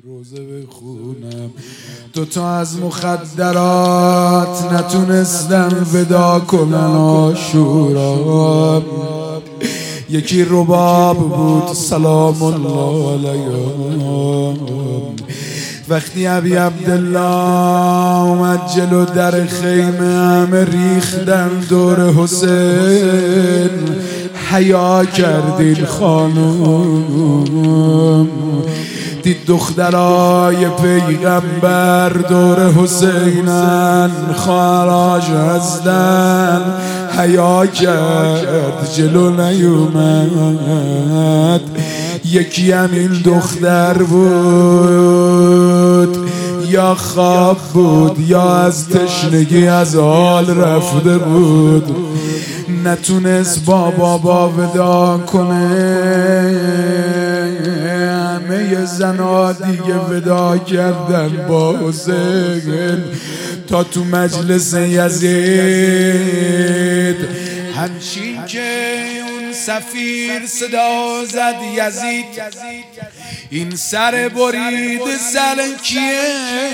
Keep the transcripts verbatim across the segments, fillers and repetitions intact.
روزه بخونم. دوتا از مخدرات نتونستن ودا کنن عاشورا. یکی رباب بود سلام الله علیه. وقتی ابی عبدالله اومد جلو در خیمه همه ریختن دور حسین. حیا کردین خانم، دید دخترای پیغمبر دور حسینن خراج هستن. حیا کرد جلو نیومد. یکی همین دختر بود، یا خواب بود یا از تشنگی از حال رفته بود. نتونست با بابا ودا کنه. همه زنها دیگه ودا کردن با حسین تا تو مجلس یزید. همچین که اون سفیر صدا زد یزید، این سر برید سر کیه؟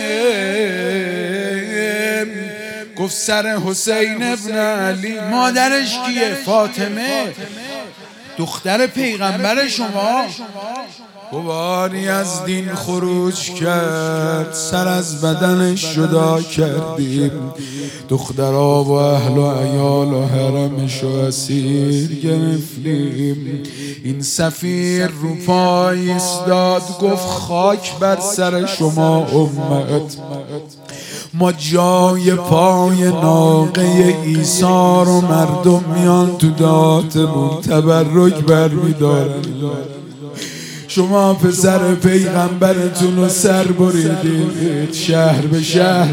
گفت سر حسین ابن علی. مادرش کیه؟ فاطمه دختر پیغمبر شما. قوانی از دین خروج کرد، سر از بدنش جدا کردیم. دخترها و اهل و عیال و حرمش و اسیر گرفتیم. این سفیر رو پای ایستاد گفت خاک بر سر شما امت. ما جای پای ناقه عیسی رو مردم میان تو دعاتمون تبرک برمیدارن. شما پسر پیغمبرتون رو سر بریدید، شهر به شهر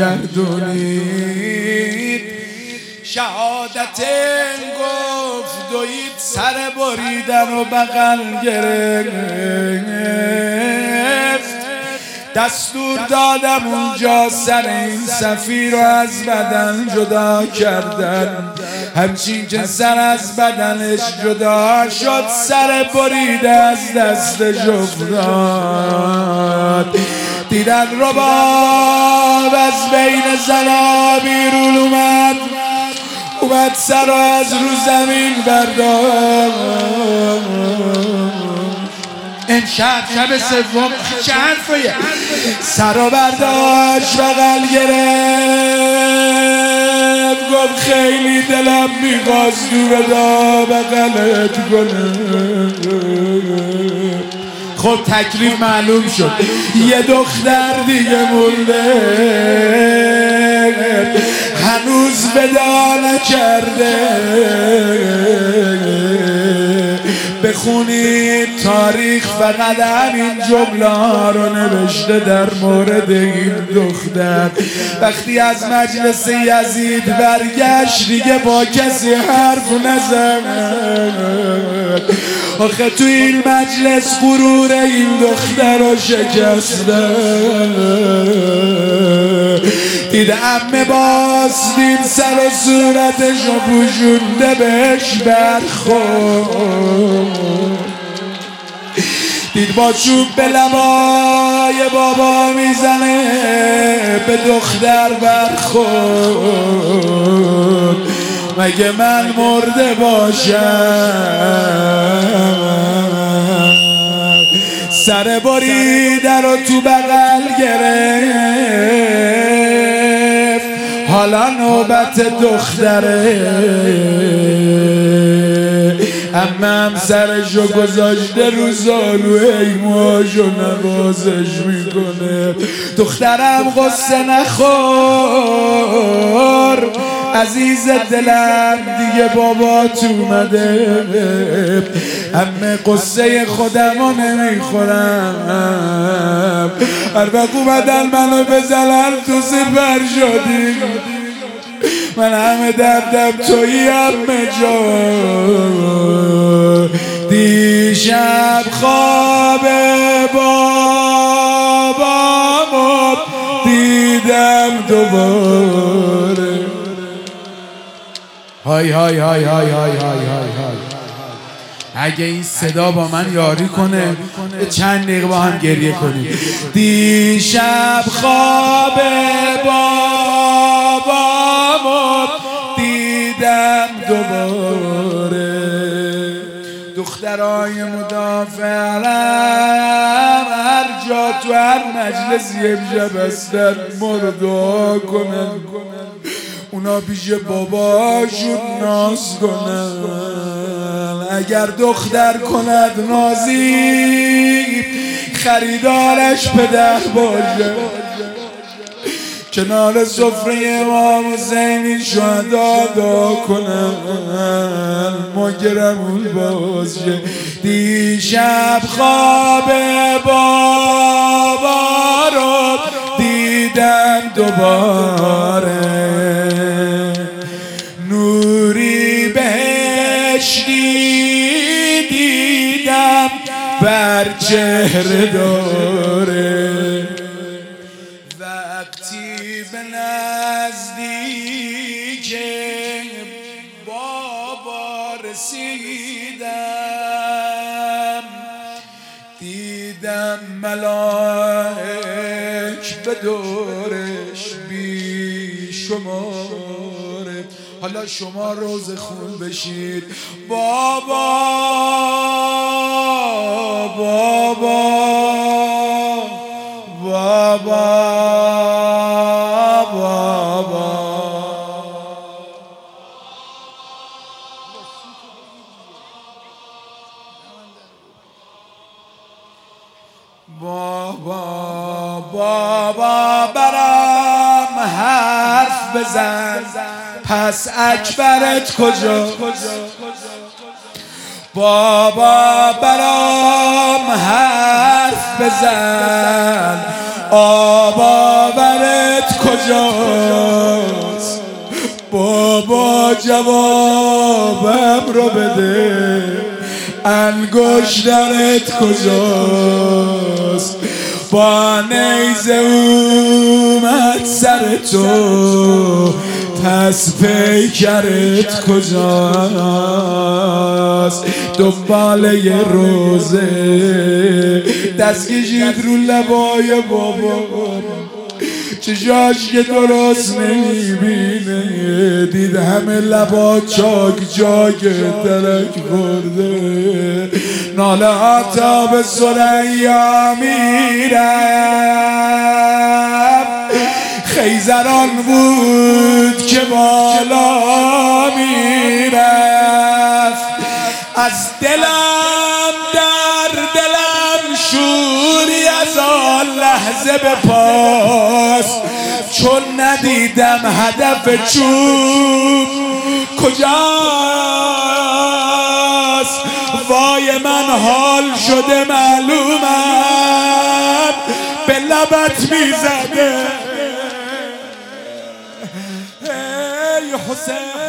میگردونید. شهادتین گفت دوید سر بریدن و بغل گرفت. دستور دادم اونجا سر این سفیر رو از بدن جدا کردن. همچین که سر از بدنش جدا شد سر بریده از دستش افتاد. دیدن رباب از بین زنا بیرون اومد، اومد سر رو از رو زمین برداشت. این شب شب سوم چه حرفیه؟ سر رو برداشت بغل گرفت. گفت خیلی دلم میخواست تو بدا بغلت کنه. خب تکلیف معلوم شد. یه دختر دیگه مونده هنوز ودا نکرده. بخونید تاریخ فقط همین جمله ها رو نوشته در مورد این دختر. وقتی از مجلس یزید برگشت دیگه با کسی حرف نزد. آخه تو این مجلس غرور این دختر رو شکسته. دید عمه باز دید سر و صورتش رو پوشونده بهش برخورد. دید با چوب به لبای بابا میزنه به دختر برخورد. مگه من مرده باشم؟ سر بریده رو تو بغل گرفت. حالا نوبت دختره. عمم سرشو گذاشته رو زالوه ایماشو نوازش میکنه. دخترم غصه نخور عزیز دلم، دیگه بابات اومده. همه قصه خودمو نمیخورم. هر وقت اومدن منو بزنن تو سپر شدی. من همه دردم تویی همه جا. دیشب خواب بابامو دیدم دوباره. های های های های های های های های اگه این صدا با من یاری کنه چند دقیقه با هم گریه کنیم. دیشب خواب بابامو دیدم دوباره، دخترای مدافع هر جا تو هر مجلسی امشب هستن مردا کنن، اونا پیش باباشون ناز کنن. اگر دختر کند نازی خریدارش پدر باشه، کنار سفره امام حسین شهدا دعا کنن مگرمون باشه. دیشب خواب بابا رو دیدم دوباره، نوری بهشتی دیدم بر چهره داره، وقتی به نزدیک بابا رسیدم دیدم ملائک به دورش بی شماره. حالا شما روز خون بشید بابا بابا بابا بابا بابا برام حرف بزن، پس اکبرت کجا؟ بابا برام حرف بزن، آباورت کجاست؟ بابا جوابم رو بده، انگشترت کجاست؟ با نیزه اومد سر تو، پس پیکرت کجاست؟ دنبال یه روزه دست کشید رو لبای بابا، چشاش که درست نمیبینه، دید همه لبا چاک چاک ترک برده، ناله ها تا به ثریا میرم، خیزران بود که بالا میرفت، از دلم در دلم شوری از آن لحظه به پاس، چون ندیدم هدف چوب کجاست. وای من حال شده معلومم به لبت میزده ای حسین.